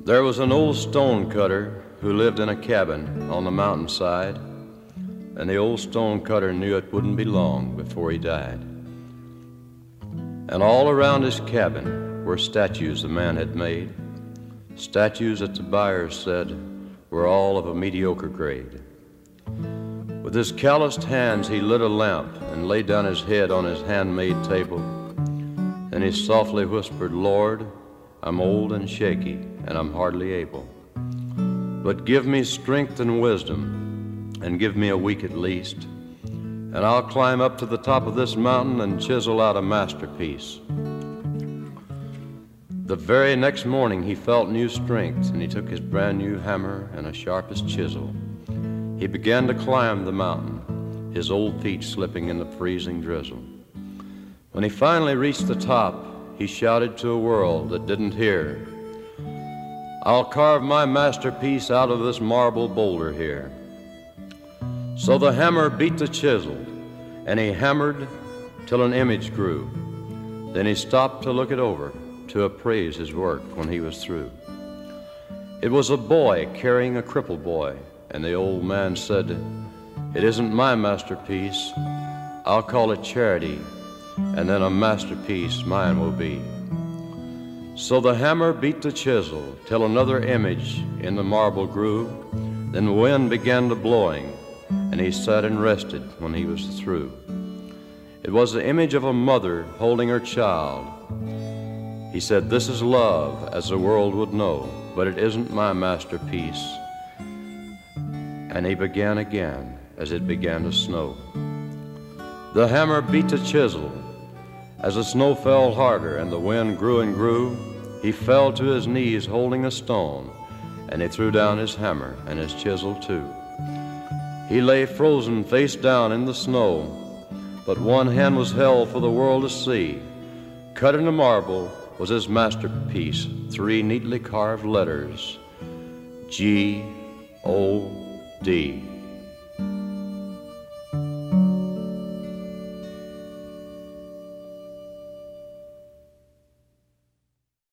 There was an old stone cutter who lived in a cabin on the mountainside, and the old stone cutter knew it wouldn't be long before he died. And all around his cabin were statues the man had made, statues that the buyers said were all of a mediocre grade. With his calloused hands he lit a lamp and laid down his head on his handmade table. Then he softly whispered, "Lord, I'm old and shaky, and I'm hardly able. But give me strength and wisdom, and give me a week at least, and I'll climb up to the top of this mountain and chisel out a masterpiece." The very next morning he felt new strength, and he took his brand new hammer and a sharpest chisel. He began to climb the mountain, his old feet slipping in the freezing drizzle. When he finally reached the top, he shouted to a world that didn't hear, "I'll carve my masterpiece out of this marble boulder here." So the hammer beat the chisel, and he hammered till an image grew. Then he stopped to look it over, to appraise his work when he was through. It was a boy carrying a crippled boy, and the old man said, "It isn't my masterpiece. I'll call it charity, and then a masterpiece mine will be." So the hammer beat the chisel till another image in the marble grew. Then the wind began to blowing, and he sat and rested when he was through. It was the image of a mother holding her child. He said, "This is love as the world would know, but it isn't my masterpiece." And he began again as it began to snow. The hammer beat the chisel. As the snow fell harder and the wind grew and grew, he fell to his knees holding a stone, and he threw down his hammer and his chisel too. He lay frozen face down in the snow, but one hand was held for the world to see. Cut in the marble was his masterpiece, 3 neatly carved letters, G-O-D.